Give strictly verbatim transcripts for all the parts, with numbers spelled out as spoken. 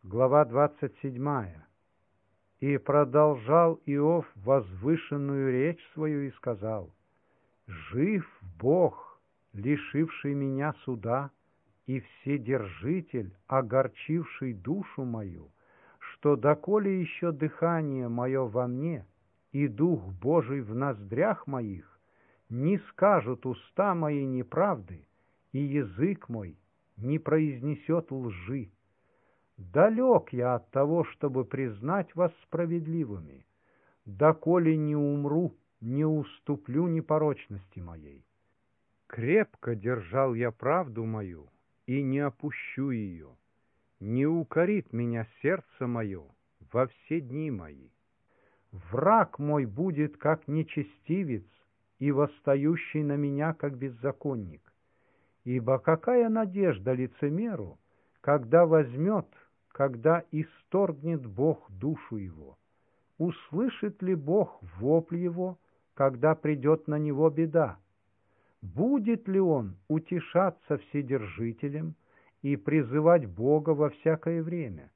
Глава двадцать седьмая. «И продолжал Иов возвышенную речь свою и сказал: Жив Бог, лишивший меня суда, и Вседержитель, огорчивший душу мою, что доколе еще дыхание мое во мне и Дух Божий в ноздрях моих, не скажут уста мои неправды, и язык мой не произнесет лжи. Далек я от того, чтобы признать вас справедливыми. Доколе не умру, не уступлю непорочности моей. Крепко держал я правду мою и не опущу ее. Не укорит меня сердце мое во все дни мои. Враг мой будет, как нечестивец, и восстающий на меня, как беззаконник. Ибо какая надежда лицемеру, когда возьмет, когда исторгнет Бог душу его? Услышит ли Бог вопль его, когда придет на него беда? Будет ли он утешаться Вседержителем и призывать Бога во всякое время?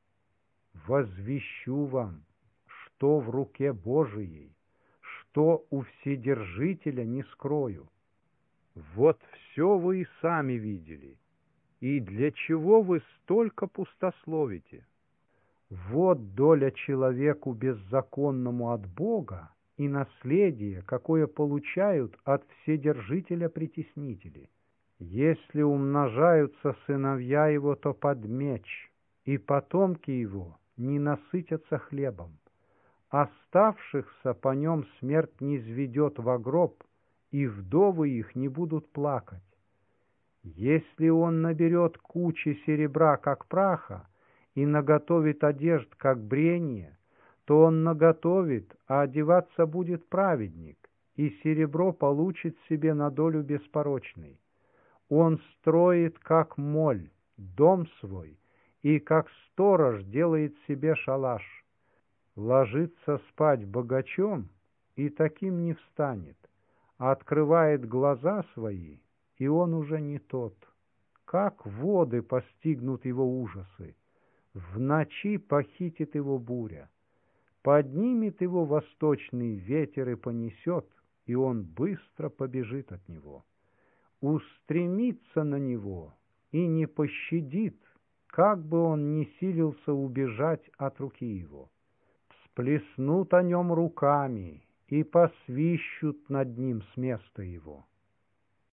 Возвещу вам, что в руке Божией, что у Вседержителя не скрою. Вот все вы и сами видели. И для чего вы столько пустословите? Вот доля человеку беззаконному от Бога и наследие, какое получают от Вседержителя притеснители. Если умножаются сыновья его, то под меч, и потомки его не насытятся хлебом. Оставшихся по нем смерть низведет во гроб, и вдовы их не будут плакать. Если он наберет кучи серебра, как праха, и наготовит одежд, как брение, то он наготовит, а одеваться будет праведник, и серебро получит себе на долю беспорочный. Он строит, как моль, дом свой, и как сторож делает себе шалаш. Ложится спать богачом, и таким не встанет, а открывает глаза свои, и он уже не тот. Как воды постигнут его ужасы, в ночи похитит его буря. Поднимет его восточный ветер и понесет, и он быстро побежит от него. Устремится на него и не пощадит, как бы он ни силился убежать от руки его. Всплеснут о нем руками и посвищут над ним с места его.